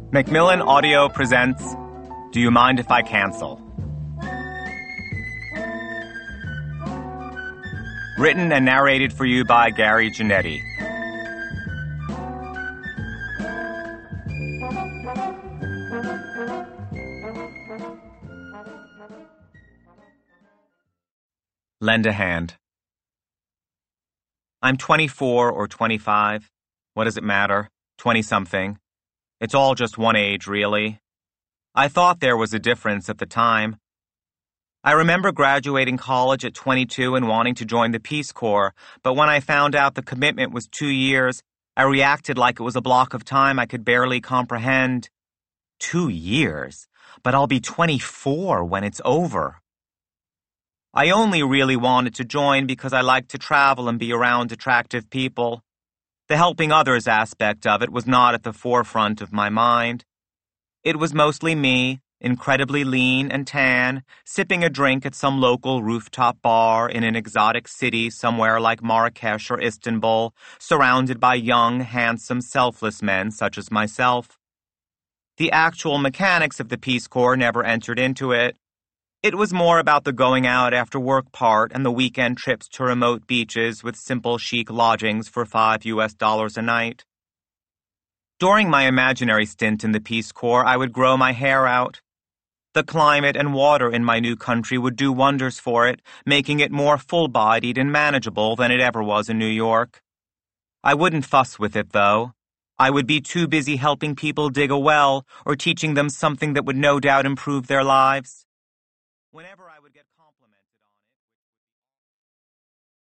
Macmillan Audio presents Do You Mind If I Cancel? Written and narrated for you by Gary Janetti. Lend a hand. I'm 24 or 25. What does it matter? 20-something. It's all just one age, really. I thought there was a difference at the time. I remember graduating college at 22 and wanting to join the Peace Corps, but when I found out the commitment was 2 years, I reacted like it was a block of time I could barely comprehend. 2 years? But I'll be 24 when it's over. I only really wanted to join because I liked to travel and be around attractive people. The helping others aspect of it was not at the forefront of my mind. It was mostly me, incredibly lean and tan, sipping a drink at some local rooftop bar in an exotic city somewhere like Marrakesh or Istanbul, surrounded by young, handsome, selfless men such as myself. The actual mechanics of the Peace Corps never entered into it. It was more about the going out after work part and the weekend trips to remote beaches with simple chic lodgings for $5 a night. During my imaginary stint in the Peace Corps, I would grow my hair out. The climate and water in my new country would do wonders for it, making it more full-bodied and manageable than it ever was in New York. I wouldn't fuss with it, though. I would be too busy helping people dig a well or teaching them something that would no doubt improve their lives. Whenever